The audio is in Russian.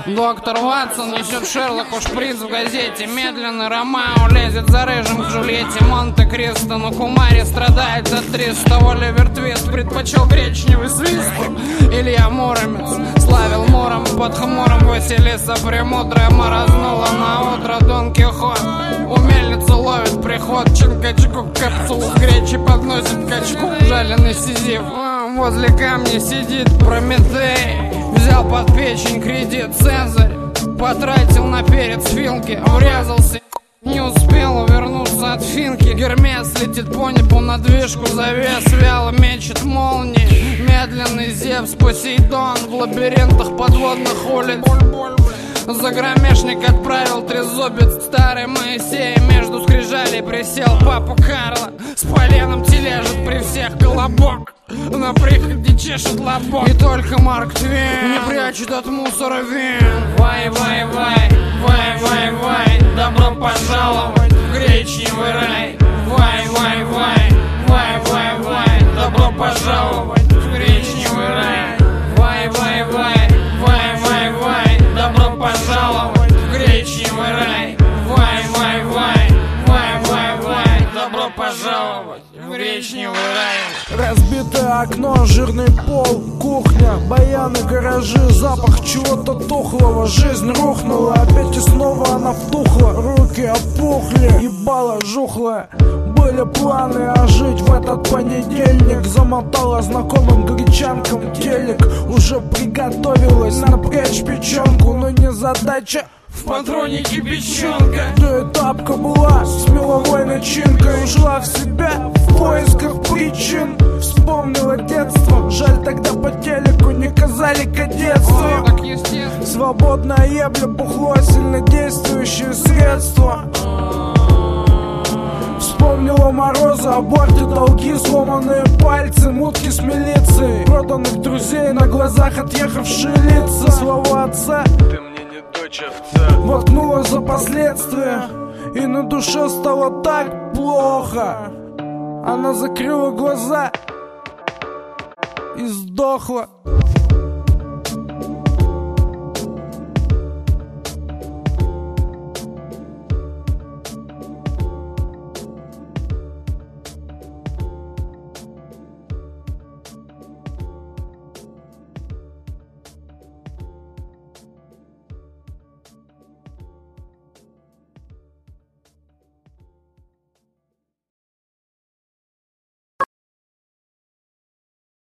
Доктор Ватсон несет Шерлоку шприц в газете. Медленно Ромео лезет за рыжим к Джульетте. Монте-Кристо на Кумаре страдает от 300. Оливер Твист предпочел гречневый свист. Илья Муромец славил мором под хмуром. Василиса Премудрая морознула на утро. Дон Кихот у мельницы ловит приход. Чинкачку капсулу гречи подносит качку. Жаленый Сизиф возле камня сидит Прометей. Взял под печень кредит Цезарь, потратил на перец филки. Врезался, не успел увернуться от финки. Гермес летит по небу на движку завес. Вяло мечет молнии медленный Зевс. Посейдон в лабиринтах подводных улиц. Загромешник отправил трезубец. Старый Моисей между скрижалей присел. Папу Карла с поленом тележит при всех колобок. На приходе чешет лобок. И только Марк Твен не прячет от мусора вин. Вай, вай, вай, вай, вай, вай, добро пожаловать в гречневый рай. Вай, вай, вай, вай, вай, вай, добро пожаловать в гречневый рай. Вай, вай, вай, вай, вай, вай, добро пожаловать в гречневый рай. Вай, вай, вай, вай, вай, вай, добро пожаловать в гречневый рай. Разбитое окно, жирный пол, кухня, баяны, гаражи, запах чего-то тухлого. Жизнь рухнула, опять и снова она втухла. Руки опухли, ебало жухлое. Были планы ожить в этот понедельник. Замотала знакомым гречанкам телек. Уже приготовилась напрячь печенку, но не задача. В патронике печенка. Да и тапка была с меловой начинкой. Ушла в себя в поисках причин. Вспомнила детство, жаль тогда по телеку не казали кадетство. Так естественно. Свободная ебля, бухло, сильнодействующие средства. Вспомнила морозы, аборты, долги, сломанные пальцы, мутки с милицией, проданных друзей, на глазах отъехавшие лица. Слова отца: ты мне не дочь овца. воткнула за последствия, и на душе стало так плохо. Она закрыла глаза и сдохла.